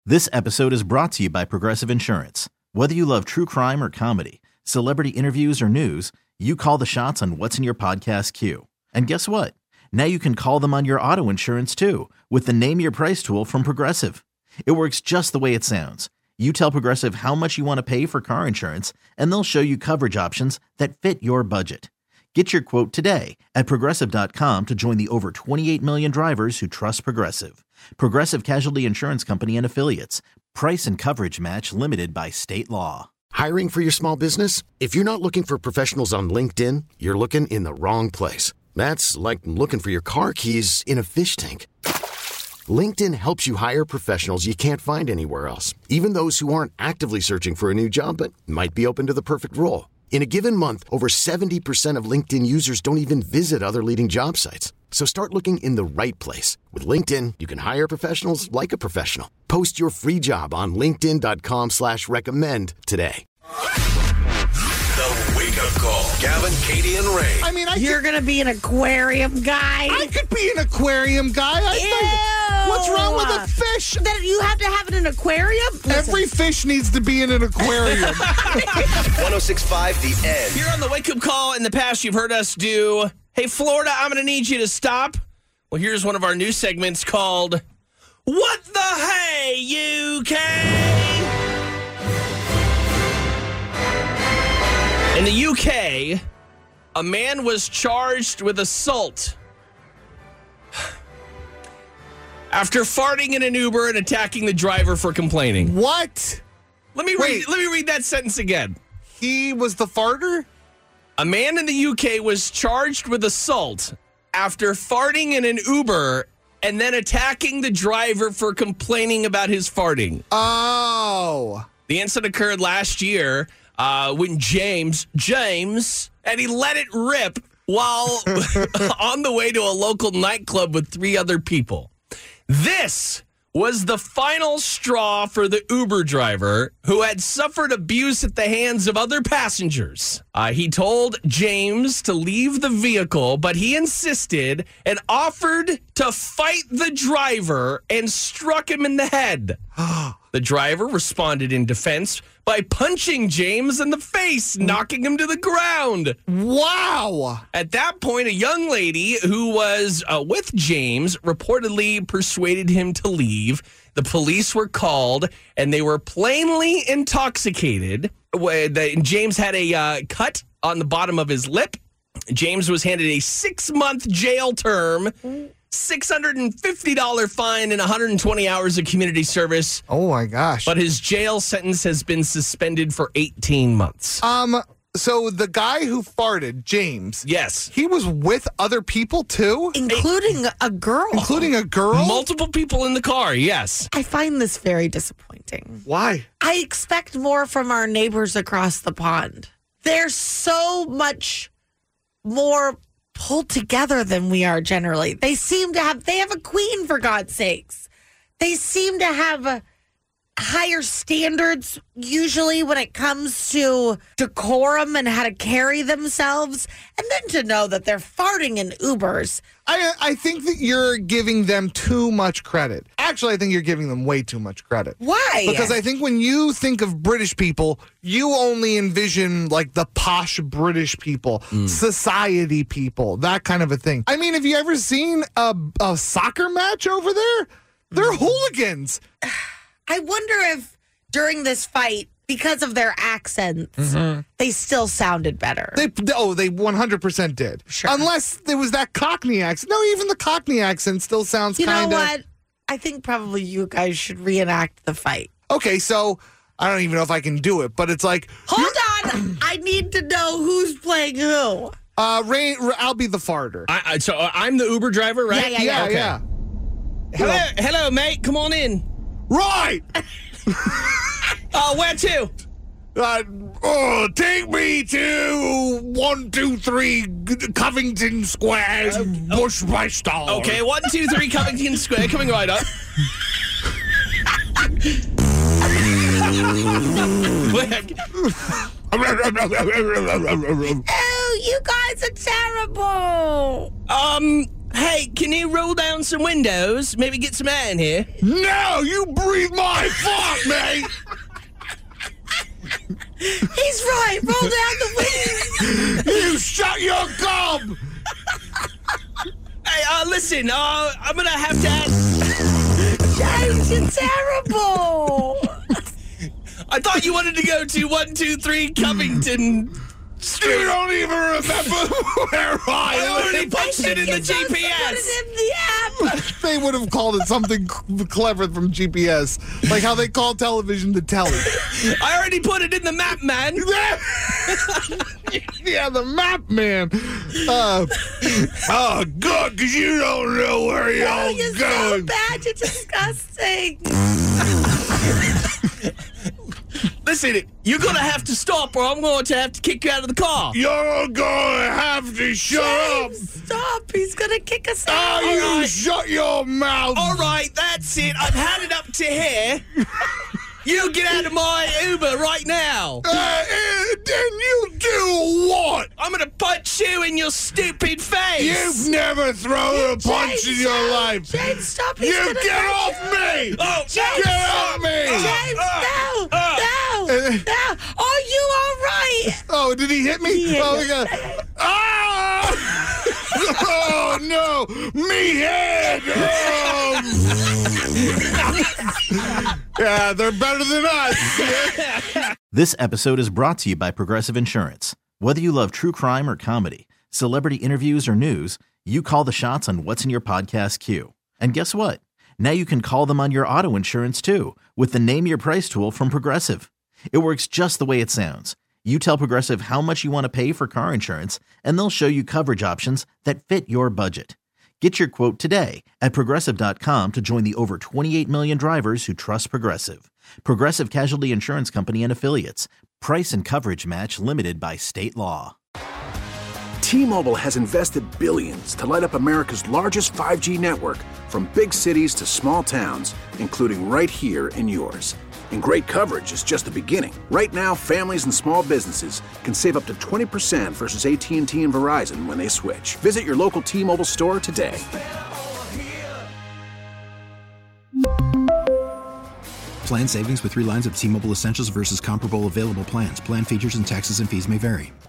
This episode is brought to you by Progressive Insurance. Whether you love true crime or comedy, celebrity interviews or news, you call the shots on what's in your podcast queue. And guess what? Now you can call them on your auto insurance too with the Name Your Price tool from Progressive. It works just the way it sounds. You tell Progressive how much you want to pay for car insurance, and they'll show you coverage options that fit your budget. Get your quote today at Progressive.com to join the over 28 million drivers who trust Progressive. Progressive Casualty Insurance Company and Affiliates. Price and coverage match limited by state law. Hiring for your small business? If you're not looking for professionals on LinkedIn, you're looking in the wrong place. That's like looking for your car keys in a fish tank. LinkedIn helps you hire professionals you can't find anywhere else, even those who aren't actively searching for a new job but might be open to the perfect role. In a given month, over 70% of LinkedIn users don't even visit other leading job sites. So start looking in the right place. With LinkedIn, you can hire professionals like a professional. Post your free job on linkedin.com/recommend today. The Wake Up Call. Gavin, Katie, and Ray. I mean, You're going to be an aquarium guy? I could be an aquarium guy. What's wrong with a fish? That you have to have it in an aquarium? Every fish needs to be in an aquarium. 106.5 The Edge. Here on the Wake Up Call, in the past, you've heard us do, hey, Florida, I'm going to need you to stop. Well, here's one of our new segments called, What the Hey, UK? In the UK, a man was charged with assault after farting in an Uber and attacking the driver for complaining. What? Let me read that sentence again. He was the farter? A man in the UK was charged with assault after farting in an Uber and then attacking the driver for complaining about his farting. Oh. The incident occurred last year when James, and he let it rip while on the way to a local nightclub with 3 other people. This was the final straw for the Uber driver who had suffered abuse at the hands of other passengers. He told James to leave the vehicle, but he insisted and offered to fight the driver and struck him in the head. The driver responded in defense by punching James in the face, knocking him to the ground. Wow. At that point, a young lady who was with James reportedly persuaded him to leave. The police were called, and they were plainly intoxicated. James had a cut on the bottom of his lip. James was handed a 6-month jail term, $650 fine, and 120 hours of community service. Oh, my gosh. But his jail sentence has been suspended for 18 months. So the guy who farted, James. Yes. He was with other people, too? Including a girl. Including a girl? Multiple people in the car, yes. I find this very disappointing. Why? I expect more from our neighbors across the pond. They're so much more pulled together than we are generally. They have a queen, for God's sakes. They seem to have higher standards usually when it comes to decorum and how to carry themselves. And then to know that they're farting in Ubers. I think that you're giving them too much credit. Actually, I think you're giving them way too much credit. Why? Because I think when you think of British people, you only envision like the posh British people, society people, that kind of a thing. I mean, have you ever seen a soccer match over there? They're hooligans. I wonder if during this fight, because of their accents, they still sounded better. They 100% did. Sure. Unless there was that Cockney accent. No, even the Cockney accent still sounds kind of... You know what? I think probably you guys should reenact the fight. Okay, so I don't even know if I can do it, but it's like... Hold on! I need to know who's playing who. Ray, I'll be the farter. So I'm the Uber driver, right? Yeah. Okay. Yeah. Hello, mate. Come on in. Right! Where to? Take me to 123 Covington Square, Bushmaster. Okay, 123 Covington Square, coming right up. Oh, you guys are terrible. Hey, can you roll down some windows? Maybe get some air in here? No, you breathe my fart, mate. He's right. Roll down the window. You shut your gob. Hey, listen, I'm gonna have to ask. James, you're terrible. I thought you wanted to go to 123 Covington Street. You don't even remember where I I already live. punched it in the You're supposed to put GPS. it in the app. They would have called it something clever from GPS, like how they call television the telly. I already put it in the map, man. Yeah, the map man. Oh, good, because you don't know where Oh, you're you're so going. bad. You're disgusting. Listen, you're gonna have to stop, or I'm going to have to kick you out of the car. You're going to have to shut up. James, stop. He's going to kick us Oh, out. you All right. shut your mouth. All right, that's it. I've had it up to here. You get out of my Uber right now. Then you do what? I'm gonna punch you in your stupid face. You've never thrown a punch in your no. life. James, stop. He's You gonna get hurt off you. me! Oh, James, Get off me! James, no. Oh, you all right? Oh, did he hit me? He hit Oh, you. my God. Ah! Oh, no! Me head! Oh. Yeah, they're better than us. This episode is brought to you by Progressive Insurance. Whether you love true crime or comedy, celebrity interviews or news, you call the shots on what's in your podcast queue. And guess what? Now you can call them on your auto insurance too with the Name Your Price tool from Progressive. It works just the way it sounds. You tell Progressive how much you want to pay for car insurance, and they'll show you coverage options that fit your budget. Get your quote today at Progressive.com to join the over 28 million drivers who trust Progressive. Progressive Casualty Insurance Company and Affiliates. Price and coverage match limited by state law. T-Mobile has invested billions to light up America's largest 5G network, from big cities to small towns, including right here in yours. And great coverage is just the beginning. Right now, families and small businesses can save up to 20% versus AT&T and Verizon when they switch. Visit your local T-Mobile store today. Plan savings with 3 lines of T-Mobile Essentials versus comparable available plans. Plan features and taxes and fees may vary.